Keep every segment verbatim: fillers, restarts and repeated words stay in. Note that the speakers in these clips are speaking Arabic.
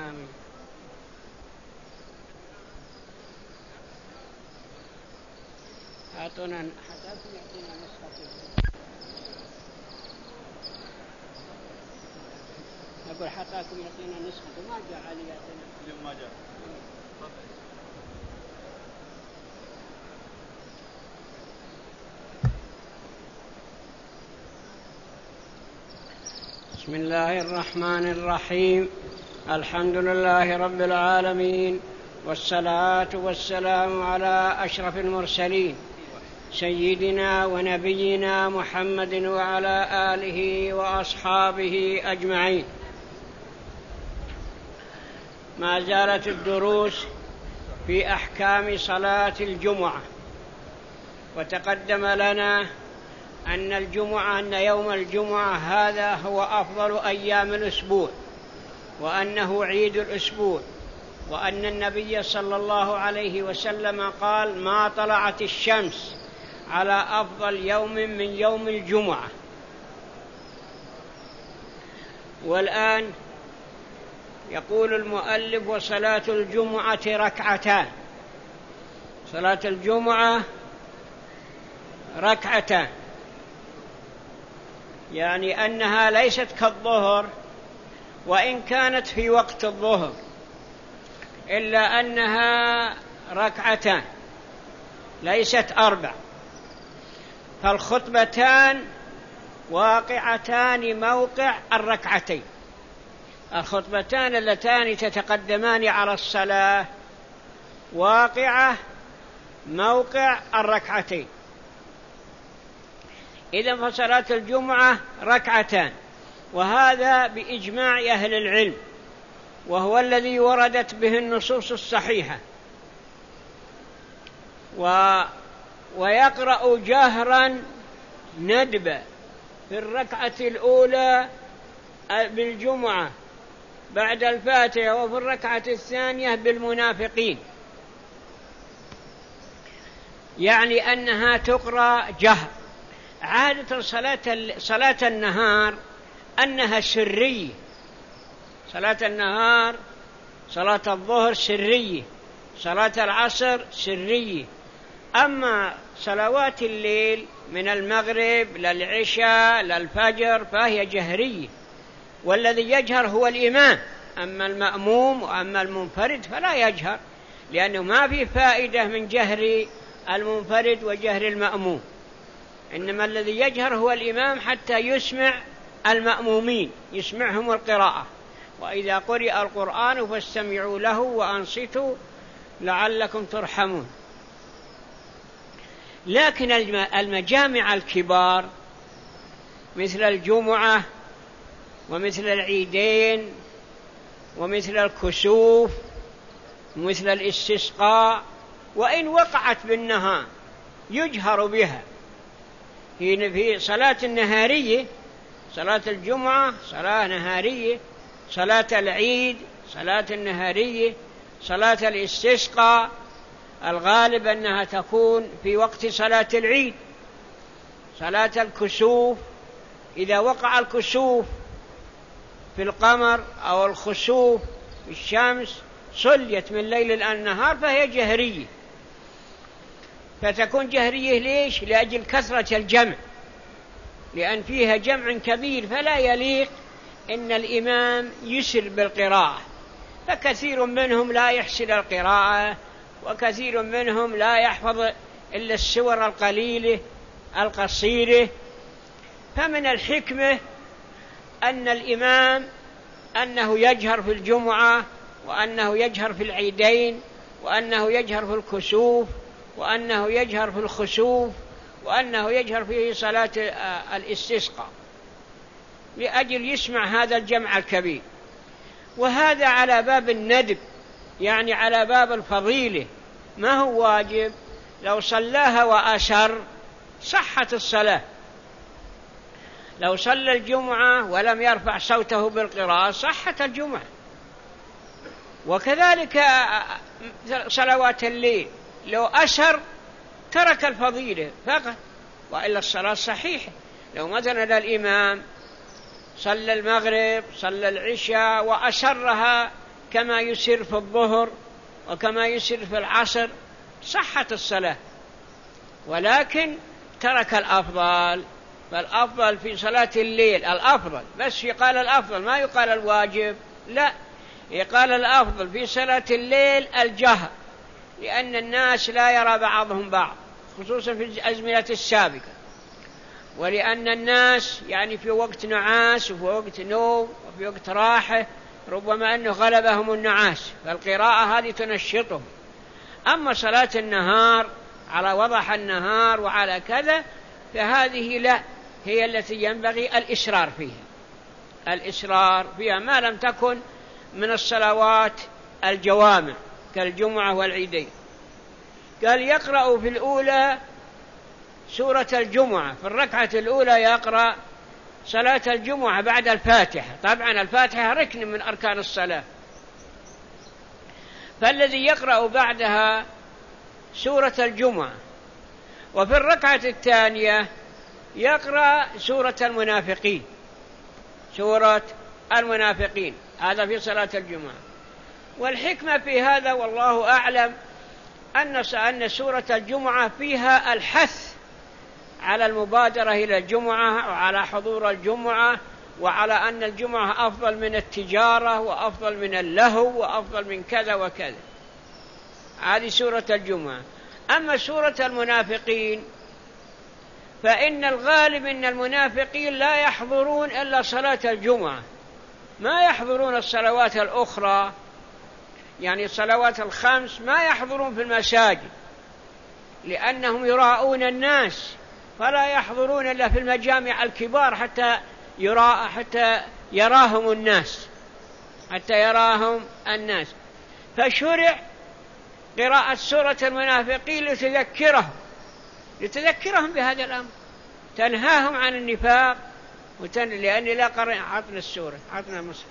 آمين. أعطونا حتى يعطينا نسخة. أقول حتاكم يعطينا نسخة. ما جاء علي يعطينا. اليوم ما جاء. بسم الله الرحمن الرحيم. الحمد لله رب العالمين، والصلاة والسلام على أشرف المرسلين سيدنا ونبينا محمد وعلى آله وأصحابه أجمعين. ما زالت الدروس في أحكام صلاة الجمعة، وتقدم لنا أن الجمعة أن يوم الجمعة هذا هو أفضل أيام الأسبوع، وأنه عيد الأسبوع، وأن النبي صلى الله عليه وسلم قال: ما طلعت الشمس على أفضل يوم من يوم الجمعة. والآن يقول المؤلف: وصلاة الجمعة ركعتان. صلاة الجمعة ركعتان، يعني أنها ليست كالظهر، وإن كانت في وقت الظهر، إلا أنها ركعتان ليست أربع. فالخطبتان واقعتان موقع الركعتين. الخطبتان اللتان تتقدمان على الصلاة واقعة موقع الركعتين. إذن فصلاة الجمعة ركعتان، وهذا بإجماع أهل العلم، وهو الذي وردت به النصوص الصحيحة. و... ويقرأ جهرا ندبا في الركعة الأولى بالجمعة بعد الفاتحة، وفي الركعة الثانية بالمنافقين، يعني أنها تقرأ جهر. عادة صلاة, صلاة النهار أنها سرية، صلاة النهار صلاة الظهر سرية، صلاة العصر سرية. أما صلوات الليل من المغرب للعشاء للفجر فهي جهرية، والذي يجهر هو الإمام. أما المأموم وأما المنفرد فلا يجهر، لأنه ما في فائدة من جهر المنفرد وجهر المأموم، إنما الذي يجهر هو الإمام حتى يسمع المأمومين، يسمعهم القراءة. وإذا قرئ القرآن فاستمعوا له وأنصتوا لعلكم ترحمون. لكن المجامع الكبار مثل الجمعة ومثل العيدين ومثل الكسوف ومثل الاستسقاء، وإن وقعت بالنهار يجهر بها. في صلاة النهارية، صلاة الجمعة صلاة نهارية، صلاة العيد صلاة النهارية، صلاة الاستسقاء الغالب أنها تكون في وقت صلاة العيد. صلاة الكسوف إذا وقع الكسوف في القمر أو الخسوف في الشمس صليت من ليل النهار فهي جهرية. فتكون جهرية ليش؟ لأجل كثرة الجمع، لأن فيها جمع كبير، فلا يليق إن الإمام يسر بالقراءة، فكثير منهم لا يحسن القراءة، وكثير منهم لا يحفظ إلا السور القليلة القصيرة. فمن الحكمة أن الإمام أنه يجهر في الجمعة، وأنه يجهر في العيدين، وأنه يجهر في الكسوف، وأنه يجهر في الخسوف، وأنه يجهر في صلاة الاستسقاء، لأجل يسمع هذا الجمع الكبير. وهذا على باب الندب، يعني على باب الفضيلة، ما هو واجب. لو صلاها وأسر صحت الصلاة. لو صلى الجمعة ولم يرفع صوته بالقراءة صحت الجمعة. وكذلك صلوات الليل، لو أسر ترك الفضيلة فقط، وإلا الصلاة صحيحة. لو مثلا الإمام صلى المغرب صلى العشاء وأسرها كما يسر في الظهر وكما يسر في العصر صحت الصلاة، ولكن ترك الأفضل. فالأفضل في صلاة الليل الأفضل، بس يقال الأفضل ما يقال الواجب، لا، يقال الأفضل في صلاة الليل الجهر، لأن الناس لا يرى بعضهم بعض خصوصا في الأزمنة السابقة، ولأن الناس يعني في وقت نعاس وفي وقت نوم وفي وقت راحة ربما أنه غلبهم النعاس، فالقراءة هذه تنشطهم. أما صلاة النهار على وضح النهار وعلى كذا فهذه لا، هي التي ينبغي الإسرار فيها، الإسرار فيها ما لم تكن من الصلوات الجوامع كالجمعة والعيدين. قال يقرأ في الأولى سورة الجمعة، في الركعة الأولى يقرأ صلاة الجمعة بعد الفاتحة، طبعا الفاتحة ركن من أركان الصلاة، فالذي يقرأ بعدها سورة الجمعة. وفي الركعة الثانية يقرأ سورة المنافقين، سورة المنافقين، هذا في صلاة الجمعة. والحكمة في هذا والله أعلم أن أن سورة الجمعة فيها الحث على المبادرة إلى الجمعة وعلى حضور الجمعة، وعلى أن الجمعة أفضل من التجارة وأفضل من اللهو وأفضل من كذا وكذا. هذه سورة الجمعة. أما سورة المنافقين فإن الغالب أن المنافقين لا يحضرون إلا صلاة الجمعة، ما يحضرون الصلوات الأخرى، يعني الصلوات الخمس ما يحضرون في المساجد لأنهم يراءون الناس، فلا يحضرون إلا في المجامع الكبار حتى يرى حتى يراهم الناس حتى يراهم الناس فشرع قراءة سورة المنافقين لتذكرهم لتذكرهم بهذا الأمر، تنهاهم عن النفاق وتن... لأني لا قرأ عطنا السورة عطنا المصحف،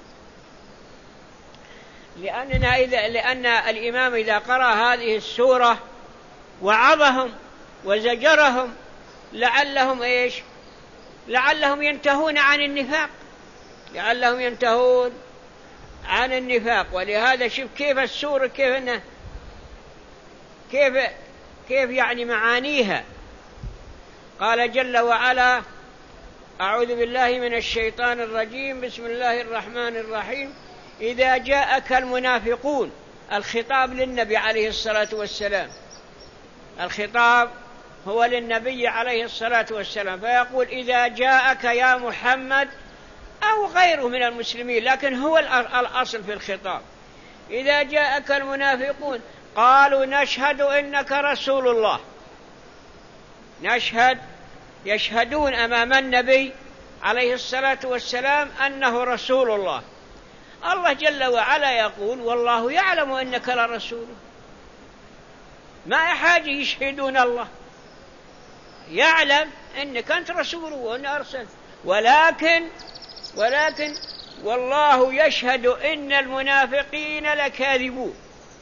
لأننا إذا لأن الإمام إذا قرأ هذه السورة وعظهم وزجرهم لعلهم إيش لعلهم ينتهون عن النفاق لعلهم ينتهون عن النفاق. ولهذا شوف كيف السورة كيف إنه كيف كيف يعني معانيها. قال جل وعلا: أعوذ بالله من الشيطان الرجيم، بسم الله الرحمن الرحيم. إذا جاءك المنافقون، الخطاب للنبي عليه الصلاة والسلام، الخطاب هو للنبي عليه الصلاة والسلام، فيقول: إذا جاءك يا محمد، أو غيره من المسلمين، لكن هو الأصل في الخطاب. إذا جاءك المنافقون قالوا نشهد إنك رسول الله، نشهد يشهدون أمام النبي عليه الصلاة والسلام أنه رسول الله. الله جل وعلا يقول: والله يعلم إنك لرسوله، ما يحاج يشهدون، الله يعلم إنك أنت رسوله وأن أرسل، ولكن ولكن والله يشهد إن المنافقين لكاذبون.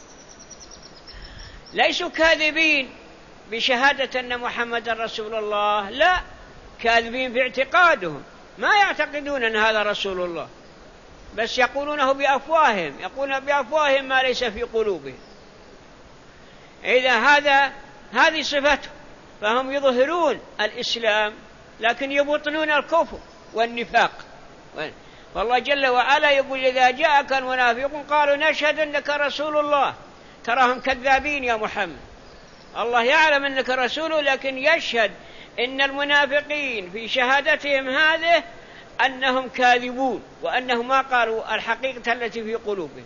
ليسوا كاذبين بشهادة أن محمد رسول الله، لا، كاذبين في اعتقادهم، ما يعتقدون أن هذا رسول الله، بس يقولونه بأفواههم، يقولون بأفواههم ما ليس في قلوبهم. إذا هذا هذه صفته، فهم يظهرون الإسلام لكن يبطنون الكفر والنفاق. والله جل وعلا يقول: إذا جاءك المنافقون قالوا نشهد أنك رسول الله، تراهم كذابين يا محمد. الله يعلم أنك رسوله، لكن يشهد إن المنافقين في شهادتهم هذه أنهم كاذبون، وأنهم ما قالوا الحقيقة التي في قلوبهم.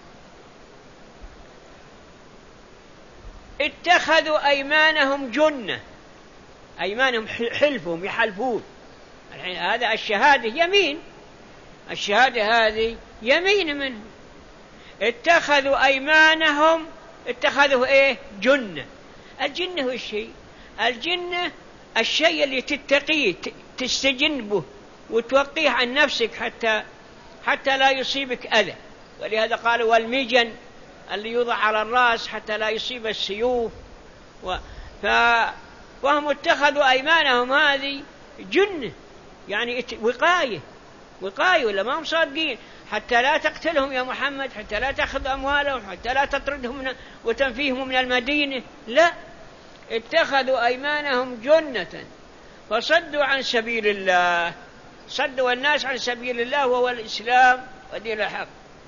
اتخذوا أيمانهم جنة، أيمانهم حلفهم يحلفون، هذا الشهادة يمين، الشهادة هذه يمين منهم. اتخذوا أيمانهم، اتخذوا إيه؟ جنة. الجنة هو الشيء الجنة الشيء اللي تتقيه تستجنبه وتوقيه عن نفسك حتى حتى لا يصيبك أذى. ولهذا قالوا: والمجن اللي يوضع على الرأس حتى لا يصيب السيوف. و... ف... وهم اتخذوا أيمانهم هذه جنة، يعني وقاية وقاية، ولا ما هم صادقين حتى لا تقتلهم يا محمد، حتى لا تأخذ أموالهم، حتى لا تطردهم وتنفيهم من المدينة. لا، اتخذوا أيمانهم جنة فصدوا عن سبيل الله، صدوا الناس عن سبيل الله وهو الإسلام ودين الحق.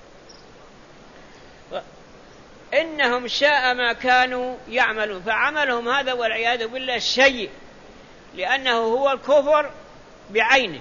إنهم ساء ما كانوا يعملون، فعملهم هذا والعياذ بالله سيء، لأنه هو الكفر بعينه.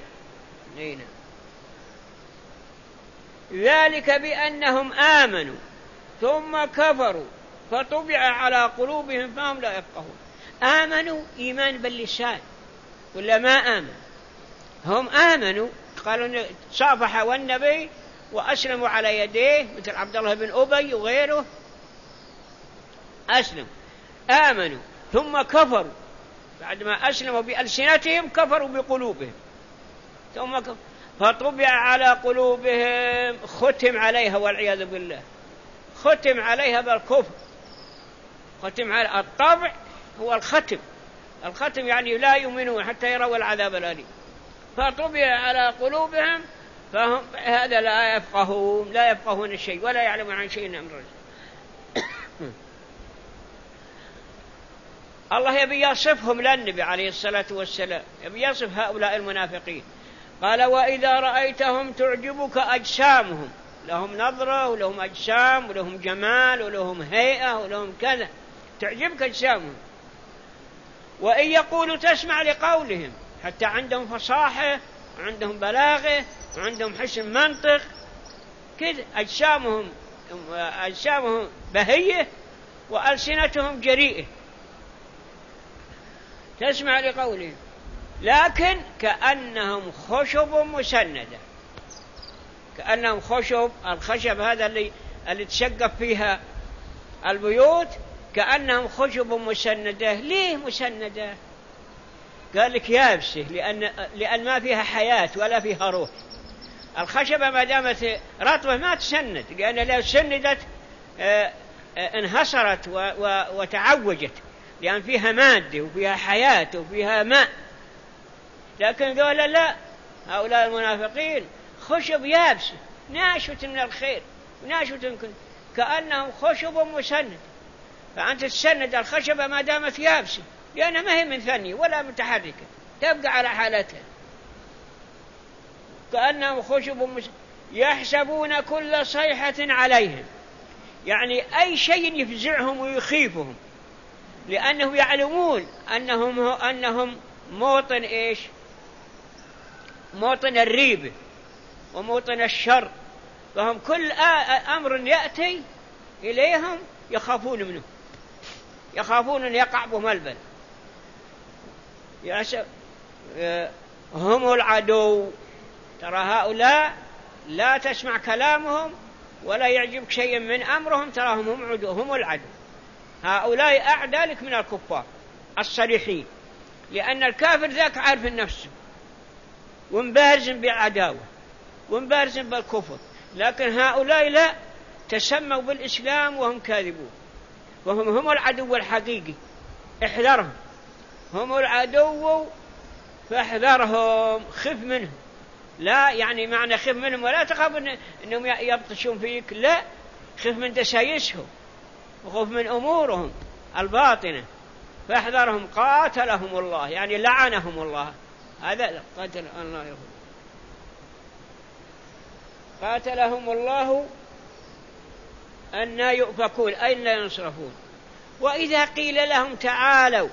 ذلك بأنهم آمنوا ثم كفروا فطبع على قلوبهم فهم لا يفقهون. آمنوا إيمان باللسان ولا ما آمن؟ هم آمنوا، قالوا صافحوا النبي وأسلموا على يديه مثل عبد الله بن أبي وغيره، أسلموا آمنوا ثم كفروا، بعد ما أسلموا بألسنتهم كفروا بقلوبهم، ثم كفروا فطبع على قلوبهم، ختم عليها والعياذ بالله، ختم عليها بالكفر. ختم على الطبع هو الختم، الختم يعني لا يؤمنون حتى يروا العذاب الأليم. فطبع على قلوبهم فهم هذا لا يفقهون، لا يفقهون الشيء ولا يعلمون عن شيء من أمر الله. يبي يصفهم للنبي عليه الصلاة والسلام، يبي يصف هؤلاء المنافقين. قال وإذا رأيتهم تعجبك أجسامهم، لهم نظرة ولهم أجسام ولهم جمال ولهم هيئة ولهم كذا، تعجبك أجسامهم. وإن يقولوا تسمع لقولهم، حتى عندهم فصاحة وعندهم بلاغة وعندهم حسن منطق كذا، أجسامهم أجسامهم بهية وألسنتهم جريئة، تسمع لقولهم لكن كأنهم خشب مسندة، كأنهم خشب، الخشب هذا اللي اللي تشقف فيها البيوت، كأنهم خشب مسندة. ليه مسندة؟ قال لك يابسة، لأن لأن ما فيها حياة ولا فيها روح. الخشبة ما دامت رطبة ما تسند، لأن لو سندت انهصرت وتعوجت، لأن فيها مادة وفيها حياة وفيها ماء. لكن قال لا، هؤلاء المنافقين خشب يابسة ناشفة من الخير وناشفة من كأنهم خشب مسند. فأنت تسند الخشبة ما دامت يابسة، لأنها ما هي من ثانية ولا متحركة، تبقى على حالتها. كأنهم خشب مسند يحسبون كل صيحة عليهم، يعني أي شيء يفزعهم ويخيفهم، لأنهم يعلمون أنهم أنهم موطن إيش؟ موطن الريبة وموطن الشر، فهم كل أمر يأتي إليهم يخافون منه، يخافون أن يقع بهم البل. هم العدو. ترى هؤلاء لا تسمع كلامهم ولا يعجبك شيء من أمرهم، تراهم هم عدو، هم العدو. هؤلاء أعدى لك من الكفار الصريحين، لأن الكافر ذاك عارف نفسه ومبارز بالعداوة ومبارز بالكفر، لكن هؤلاء لا، تسموا بالإسلام وهم كاذبون، وهم هم العدو الحقيقي. احذرهم، هم العدو فاحذرهم، خف منهم. لا يعني معنى خف منهم ولا تخاف أنهم يبطشون فيك، لا، خف من دسايسهم وخف من أمورهم الباطنة، فاحذرهم. قاتلهم الله يعني لعنهم الله، هذا قاتل الله يقول قاتلهم الله أن يؤفكون أين لا ينصرفون. وإذا قيل لهم تعالوا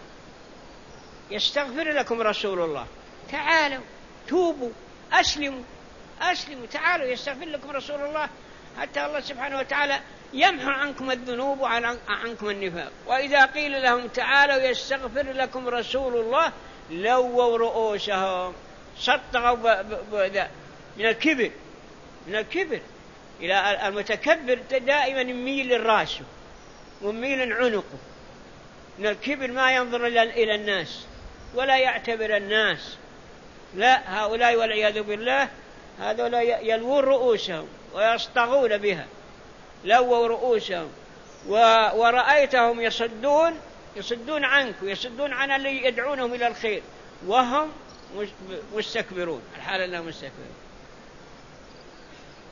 يستغفر لكم رسول الله، تعالوا توبوا أسلموا أسلموا تعالوا يستغفر لكم رسول الله، حتى الله سبحانه وتعالى يمحو عنكم الذنوب وعنكم النفاق. وإذا قيل لهم تعالوا يستغفر لكم رسول الله لووا رؤوسهم، سطغوا من الكبر، من الكبر إلى المتكبر دائما يميل الراس ويميل عنقه، من الكبر ما ينظر إلى الناس ولا يعتبر الناس. لا، هؤلاء والعياذ بالله هذولا يلوون رؤوسهم ويصطغون بها، لووا رؤوسهم. ورأيتهم يصدون يصدون عنك ويصدون عن اللي يدعونهم إلى الخير وهم مستكبرون، الحال أنهم مستكبرون.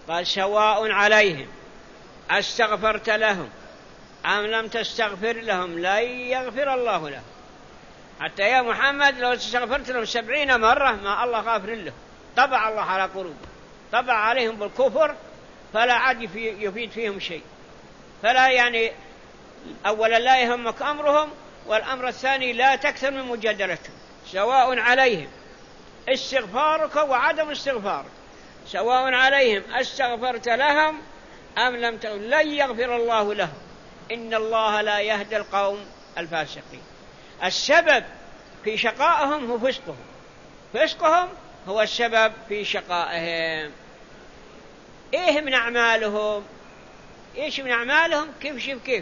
قال سواء عليهم أستغفرت لهم أم لم تستغفر لهم لن يغفر الله لهم. حتى يا محمد لو استغفرت لهم سبعين مرة ما الله غافر لهم، طبع الله على قلوبهم، طبع عليهم بالكفر، فلا عاد يفيد فيهم شيء. فلا يعني أولا لا يهمك أمرهم، والأمر الثاني لا تكثر من مجادلتهم. سواء عليهم استغفارك وعدم استغفارك، سواء عليهم استغفرت لهم أم لم تغفر لن يغفر الله لهم إن الله لا يهدي القوم الفاسقين. السبب في شقائهم هو فسقهم، فسقهم هو السبب في شقائهم. إيه من أعمالهم؟ إيش من أعمالهم؟ كيف شوف كيف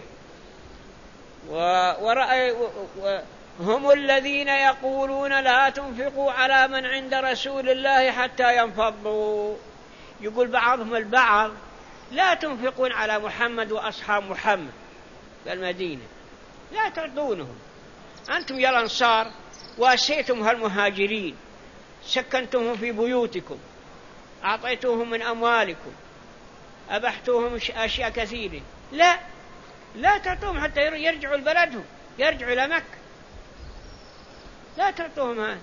ورأي و... و... هم الذين يقولون لا تنفقوا على من عند رسول الله حتى ينفضوا. يقول بعضهم البعض لا تنفقون على محمد وأصحاب محمد في المدينة، لا تعطونهم. أنتم يا الأنصار واسيتم هالمهاجرين، سكنتهم في بيوتكم، أعطيتوهم من أموالكم، أبحتوهم أشياء كثيرة، لا لا تعطوهم حتى يرجعوا لبلدهم، يرجعوا إلى مكة، لا تعطوهم هذا.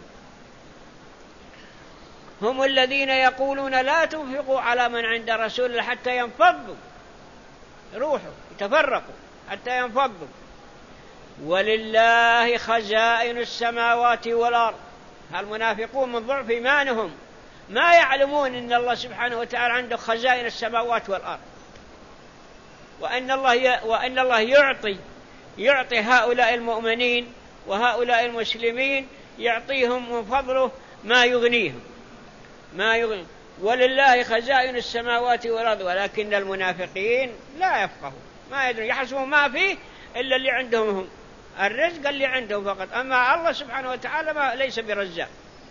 هم الذين يقولون لا تنفقوا على من عند رسول الله حتى ينفضوا، روحوا يتفرقوا حتى ينفضوا. ولله خزائن السماوات والأرض. المنافقون من ضعف إيمانهم ما يعلمون أن الله سبحانه وتعالى عنده خزائن السماوات والأرض، وأن الله وأن الله يعطي يعطي هؤلاء المؤمنين وهؤلاء المسلمين، يعطيهم من فضله ما يغنيهم ما يغني. ولله خزائن السماوات والأرض ولكن المنافقين لا يفقهون، ما يدرون، يحسبون ما فيه إلا اللي عندهم هم، الرزق اللي عندهم فقط، أما الله سبحانه وتعالى ما ليس برزاق.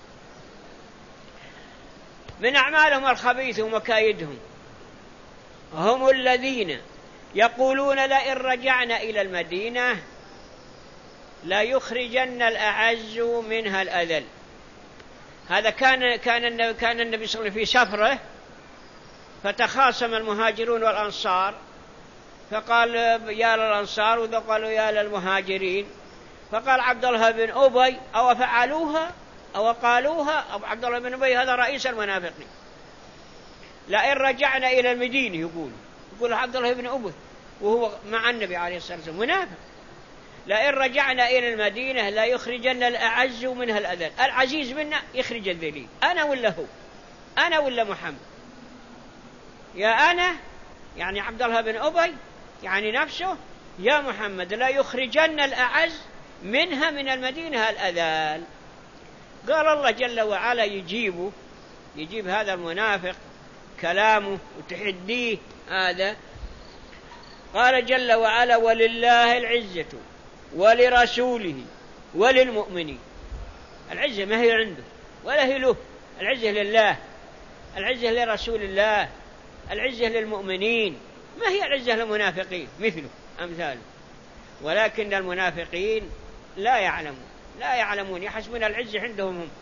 من أعمالهم الخبيث ومكايدهم. هم الذين يقولون لئن رجعنا إلى المدينة لا يخرجن الأعز منها الأذل. هذا كان كان كان النبي صلى الله عليه وسلم في سفره، فتخاصم المهاجرون والأنصار، فقال يا للأنصار وقالوا يا للمهاجرين، فقال عبد الله بن أبي أو فعلوها أو قالوها. أو عبد الله بن أبي هذا رئيس المنافقين. لئن رجعنا إلى المدينة يقول يقول عبد الله بن أبي وهو مع النبي عليه الصلاة والسلام منافق. لئن رجعنا إلى المدينة لا يخرجن الأعز منها الأذل. العزيز منا يخرج الذليل، أنا ولا هو، أنا ولا محمد. يا أنا يعني عبد الله بن أبي يعني نفسه، يا محمد لا يخرجن الأعز منها من المدينة الأذل. قال الله جل وعلا يجيبه يجيب هذا المنافق كلامه وتحديه هذا. قال جل وعلا ولله العزة ولرسوله وللمؤمنين. العزة ما هي عنده ولا هي له، العزة لله، العزة لرسول الله، العزة للمؤمنين، ما هي العزة للمنافقين مثله أمثاله. ولكن المنافقين لا يعلمون لا يعلمون يحسبون العزة عندهم هم.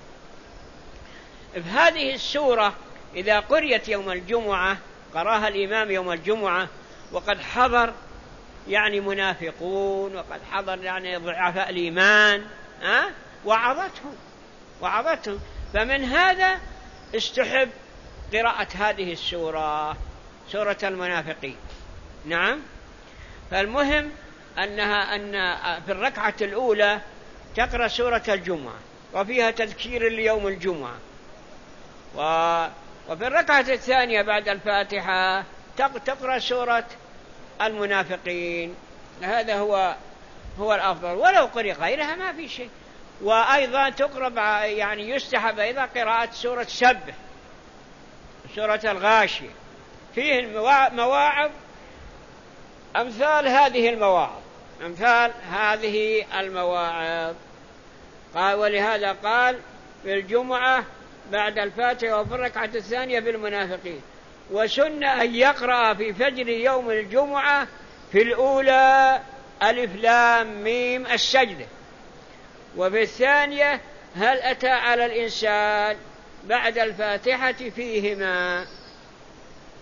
في هذه السورة إذا قريت يوم الجمعة، قراها الإمام يوم الجمعة وقد حضر يعني منافقون وقد حضر يعني ضعفاء الإيمان، أه؟ وعظتهم وعظتهم فمن هذا استحب قراءة هذه السورة، سورة المنافقين. نعم. فالمهم أنها أن في الركعة الأولى تقرأ سورة الجمعة وفيها تذكير ليوم الجمعة، وفي الركعة الثانية بعد الفاتحة تقرأ سورة المنافقين. هذا هو هو الأفضل، ولو قرأ غيرها ما في شيء. وأيضا تقرأ يعني يستحب أيضا قراءة سورة سبح، سورة الغاشية، فيه مواعظ أمثال هذه المواعظ أمثال هذه المواعظ قال ولهذا قال في الجمعة بعد الفاتحة وفي الركعة الثانية في المنافقين. وسن أن يقرأ في فجر يوم الجمعة في الأولى ألف لام ميم السجدة، وفي الثانية هل أتى على الإنسان بعد الفاتحة فيهما.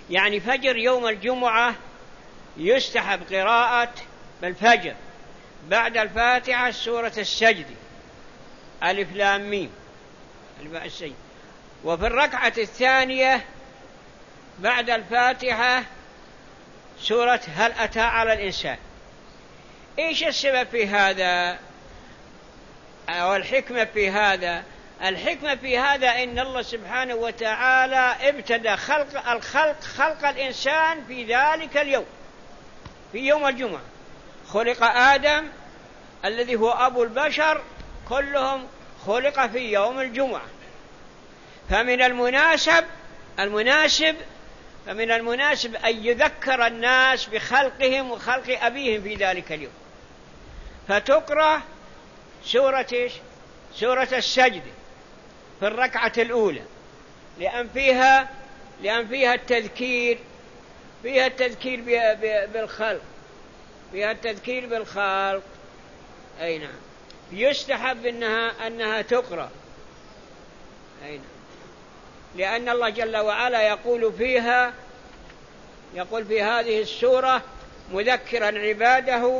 يعني فجر يوم الجمعة يستحب قراءة بالفجر بعد الفاتحة سورة السجد ألف لام ميم السجد. وفي الركعة الثانية بعد الفاتحة سورة هل أتى على الإنسان. إيش السبب في هذا أو الحكمة في هذا؟ الحكمة في هذا إن الله سبحانه وتعالى ابتدى خلق الخلق خلق الإنسان في ذلك اليوم، في يوم الجمعة. خلق آدم الذي هو أبو البشر كلهم خلق في يوم الجمعة، فمن المناسب المناسب فمن المناسب أن يذكر الناس بخلقهم وخلق أبيهم في ذلك اليوم، فتقرأ سورة سورة السجد في الركعة الأولى، لأن فيها لأن فيها التذكير فيها التذكير بالخلق فيها التذكير بالخلق أي نعم. يستحب أنها أنها تقرأ أي نعم، لأن الله جل وعلا يقول فيها يقول في هذه السورة مذكرا عباده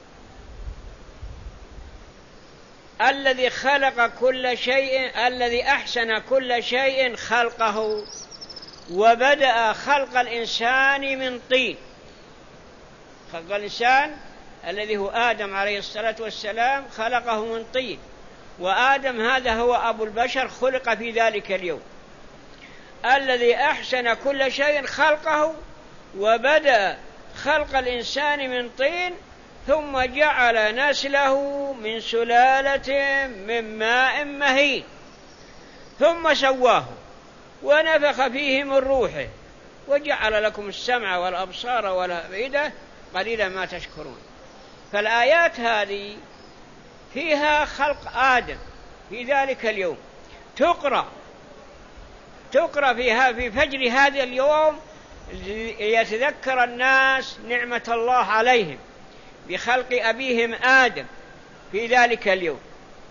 الذي خلق كل شيء الذي أحسن كل شيء خلقه وبدأ خلق الإنسان من طين. خلق الإنسان الذي هو آدم عليه الصلاة والسلام خلقه من طين، وآدم هذا هو أبو البشر خلق في ذلك اليوم. الذي أحسن كل شيء خلقه وبدأ خلق الإنسان من طين ثم جعل نسله من سلالة من ماء مهين ثم سواه ونفخ فيه من روحه وجعل لكم السمع والأبصار والأفئدة قليلا ما تشكرون. فالآيات هذه فيها خلق آدم في ذلك اليوم، تقرأ تقرأ فيها في فجر هذا اليوم ليتذكر الناس نعمة الله عليهم بخلق أبيهم آدم في ذلك اليوم.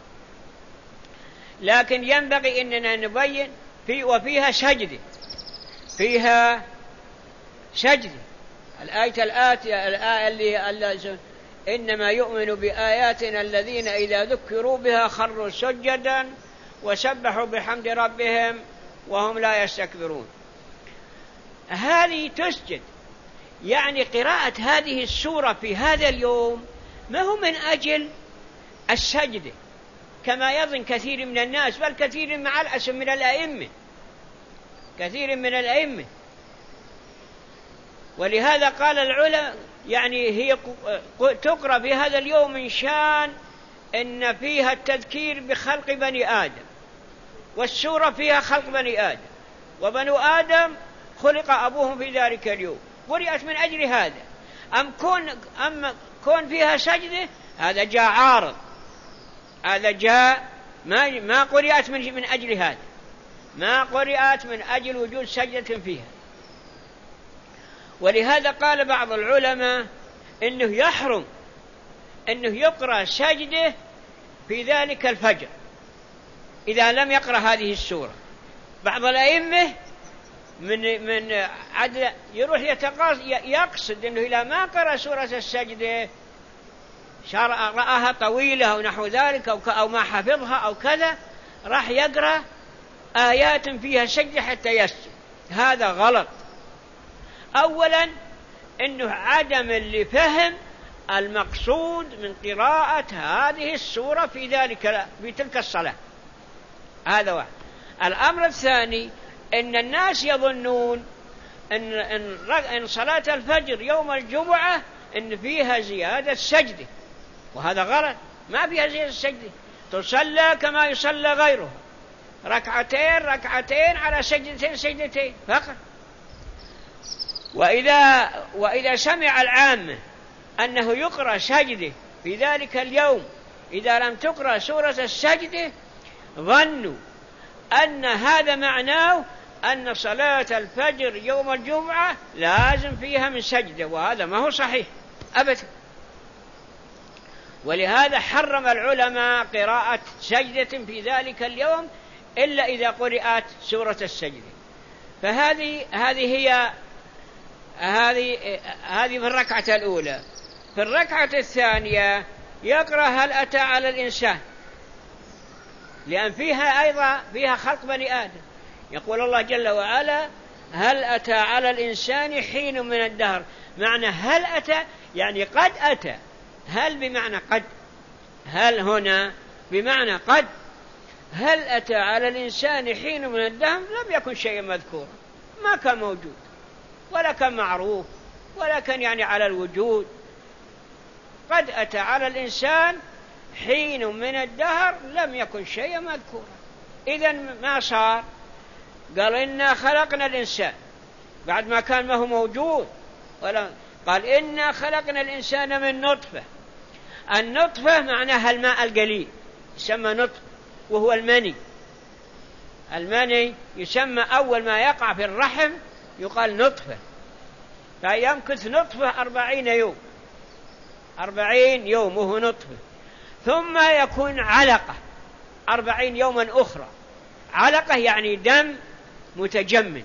لكن ينبغي أننا نبين في وفيها سجد فيها سجد الآية الآتية الآية اللي إنما يؤمن بآياتنا الذين إذا ذكروا بها خروا سجدا وسبحوا بحمد ربهم وهم لا يستكبرون. هذه تسجد، يعني قراءة هذه السورة في هذا اليوم ما هو من أجل السجد كما يظن كثير من الناس، بل كثير مع الأسف من الأئمة كثير من الأئمة ولهذا قال العلماء يعني هي تقرأ في هذا اليوم من شان إن فيها التذكير بخلق بني آدم، والسورة فيها خلق بني آدم، وبنو آدم خلق أبوهم في ذلك اليوم، قرأت من أجل هذا. أم كون أم كون فيها سجدة هذا جاء عارض، هذا جاء ما ما قرأت من من أجل هذا، ما قرأت من أجل وجود سجدة فيها. ولهذا قال بعض العلماء إنه يحرم إنه يقرأ سجدة في ذلك الفجر إذا لم يقرأ هذه السورة. بعض الأئمة من من عدل يروح يتقاص يقصد إنه إذا ما قرأ سورة السجدة رآها طويلة أو نحو ذلك أو أو ما حفظها أو كذا راح يقرأ آيات فيها سجدة حتى يسجد. هذا غلط. أولا إنه عدم اللي فهم المقصود من قراءة هذه السورة في ذلك في تلك الصلاة، هذا واحد. الأمر الثاني إن الناس يظنون إن, إن, إن صلاة الفجر يوم الجمعة إن فيها زيادة سجدة، وهذا غلط. ما فيها زيادة سجدة، تصلى كما يصلى غيره، ركعتين ركعتين على سجدتين سجدتين فقط. وإذا, وإذا سمع العامة أنه يقرأ سجدة في ذلك اليوم إذا لم تقرأ سورة السجدة ظنوا أن هذا معناه أن صلاة الفجر يوم الجمعة لازم فيها من سجدة، وهذا ما هو صحيح أبدا. ولهذا حرم العلماء قراءة سجدة في ذلك اليوم إلا إذا قرأت سورة السجدة. فهذه هذه هي هذه هذه في الركعة الأولى. في الركعة الثانية يقرأ هل أتى على الإنسان، لأن فيها أيضا فيها خلق بني آدم. يقول الله جل وعلا هل أتى على الإنسان حين من الدهر، معنى هل أتى يعني قد أتى، هل بمعنى قد، هل هنا بمعنى قد، هل أتى على الإنسان حين من الدهر لم يكن شيئا مذكورا، ما كان موجود ولا كان معروف ولا كان يعني على الوجود. قد أتى على الإنسان حين من الدهر لم يكن شيئا مذكورا. إذن ما صار؟ قال إنا خلقنا الإنسان بعد ما كان ما هو موجود، ولا قال إنا خلقنا الإنسان من نطفة. النطفة معناها الماء القليل يسمى نطفة، وهو المني. المني يسمى أول ما يقع في الرحم يقال نطفة، فيمكث نطفة أربعين يوم، أربعين يوم وهو نطفة، ثم يكون علقة أربعين يوما أخرى. علقة يعني دم متجمد،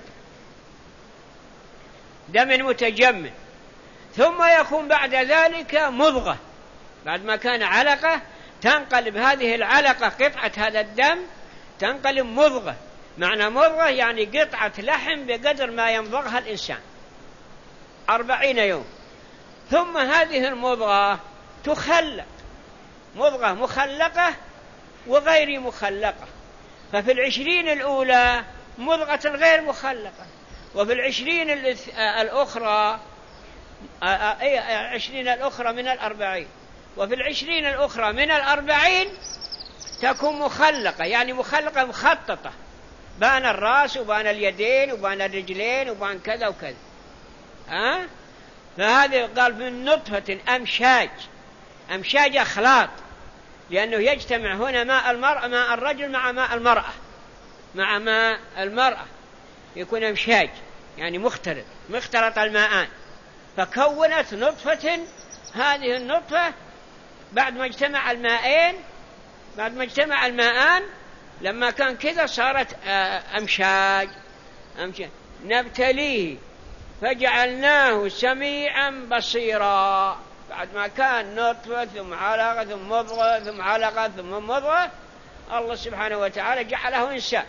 دم متجمد. ثم يكون بعد ذلك مضغة، بعد ما كان علقة تنقلب هذه العلقة قطعة هذا الدم تنقلب مضغة. معنى مضغة يعني قطعة لحم بقدر ما يمضغها الإنسان أربعين يوم. ثم هذه المضغة تخلق، مضغة مخلقة وغير مخلقة. ففي العشرين الأولى مضغة غير مخلقة، وفي العشرين الأخرى العشرين الأخرى من الأربعين، وفي العشرين الأخرى من الأربعين تكون مخلقة، يعني مخلقة مخططة، بان الرأس وبان اليدين وبان الرجلين وبان كذا وكذا. ها أه؟ فهذا قال من نطفة أمشاج، أمشاج أخلاط، لأنه يجتمع هنا ماء المرأة ماء الرجل مع ماء المرأة مع ماء المرأة، يكون أمشاج يعني مختلط، مختلط الماءان، فكونت نطفة. هذه النطفة بعد ما اجتمع الماءين، بعد ما اجتمع الماءان لما كان كذا صارت أمشاج. أمشاج نبتليه فجعلناه سميعا بصيرا. بعد ما كان نطفة ثم علقة ثم مضغة ثم علقة ثم مضغة، الله سبحانه وتعالى جعله إنسان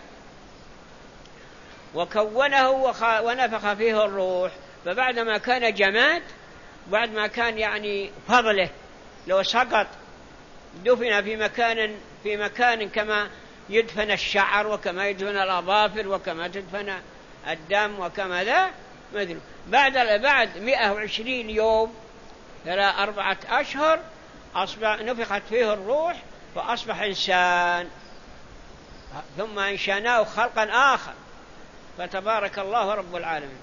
وكونه ونفخ فيه الروح. فبعد ما كان جماد، بعد ما كان يعني فضله لو سقط دفن في مكان في مكان كما يدفن الشعر وكما يدفن الأظافر وكما تدفن الدم وكما ذا مثل. بعد بعد مئة وعشرين يوم إلى أربعة أشهر أصبح نفخت فيه الروح فأصبح إنسان، ثم أنشأناه خلقا آخر، فتبارك الله رب العالمين.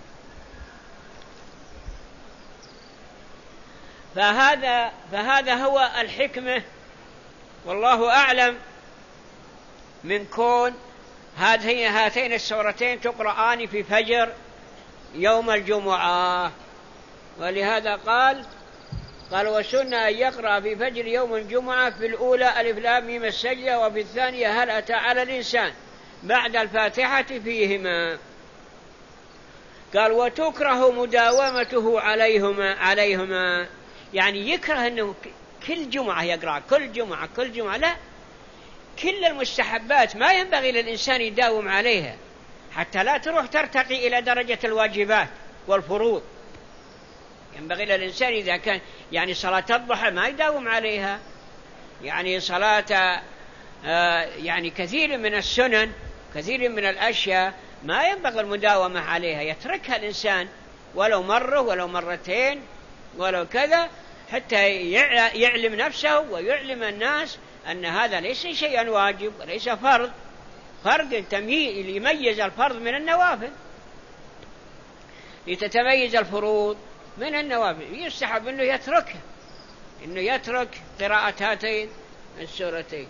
فهذا فهذا هو الحكمة، والله أعلم، من كون هاتين هاتين السورتين تقرآن في فجر يوم الجمعة. ولهذا قال قال وسنة أن يقرأ في فجر يوم الجمعة في الأولى ألف لام ميم السجدة، وفي الثانية هل أتى على الإنسان بعد الفاتحة فيهما. قال وتكره مداومته عليهما عليهما يعني يكره أنه كل جمعة يقرأ كل جمعة كل جمعة، لا، كل المستحبات ما ينبغي للإنسان يداوم عليها حتى لا تروح ترتقي إلى درجة الواجبات والفروض. ينبغي للإنسان إذا كان يعني صلاة الضحى ما يداوم عليها، يعني صلاة آه يعني كثير من السنن كثير من الأشياء ما ينبغي المداومة عليها، يتركها الإنسان ولو مرة ولو مرتين ولو كذا، حتى يعلم نفسه ويعلم الناس أن هذا ليس شيئا واجب وليس فرض. فرق يميز الفرض من النوافل، لتتميز الفروض من النوافل. يستحب أنه يتركها، أنه يترك قراءة هاتين السورتين.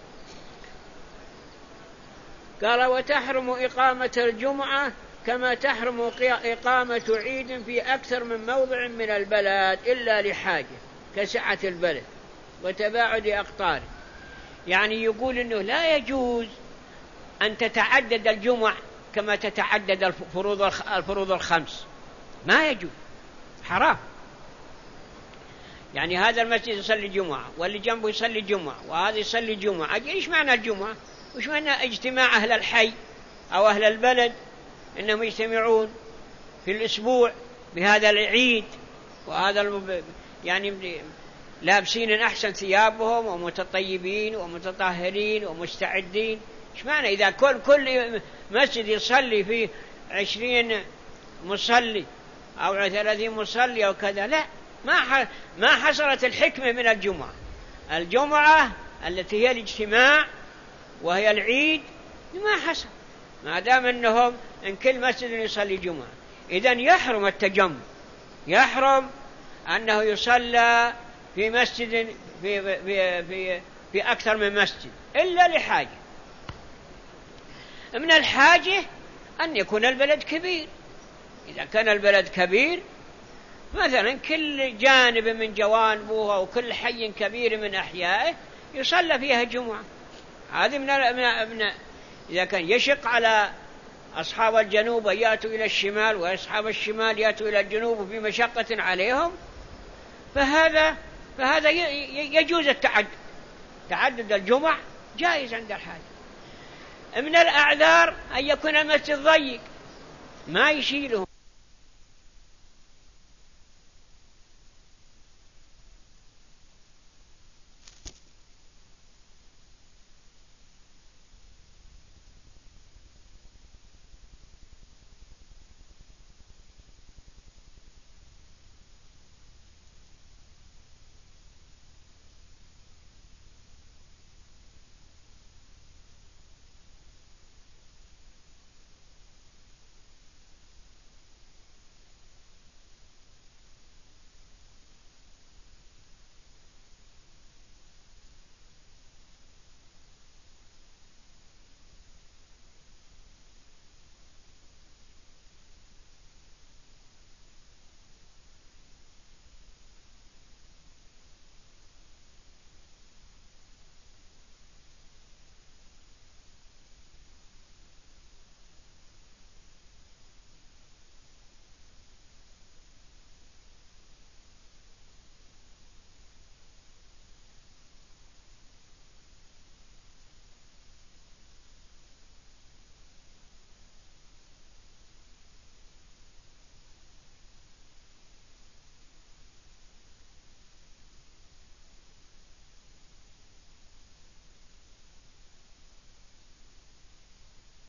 قال وتحرم إقامة الجمعة كما تحرم إقامة عيد في أكثر من موضع من البلد إلا لحاجة كسعة البلد وتباعد أقطاره. يعني يقول أنه لا يجوز أن تتعدد الجمع كما تتعدد الفروض الفروض الخمس، ما يجوز، حرام. يعني هذا المسجد يصلي جمعة، واللي جنبه يصلي جمعة، وهذا يصلي جمعة. أجل إيش معنى الجمعة؟ وإيش معنى اجتماع أهل الحي أو أهل البلد إنهم يجتمعون في الأسبوع بهذا العيد، وهذا المب... يعني لابسين أحسن ثيابهم ومتطيبين ومتطهرين ومستعدين. إيش معنى إذا كل كل مسجد يصلي فيه عشرين مصلي أو ثلاثين مصلي أو كذا؟ لا، ما ما حصلت الحكمة من الجمعة. الجمعة التي هي الاجتماع وهي العيد ما حصل، ما دام أنهم إن كل مسجد يصلي جمعة. إذن يحرم التجمع، يحرم أنه يصلى في مسجد في, في, في, في أكثر من مسجد إلا لحاجة. من الحاجة أن يكون البلد كبير. إذا كان البلد كبير مثلا كل جانب من جوانبه أو كل حي كبير من أحيائه يصلى فيها جمعة. هذه من, من, من إذا كان يشق على أصحاب الجنوب أن يأتوا إلى الشمال وأصحاب الشمال يأتوا إلى الجنوب في مشقة عليهم، فهذا فهذا يجوز التعدد. تعدد الجمع جائز عند الحاجة. من الأعذار أن يكون المسجد ضيق ما يشيلهم.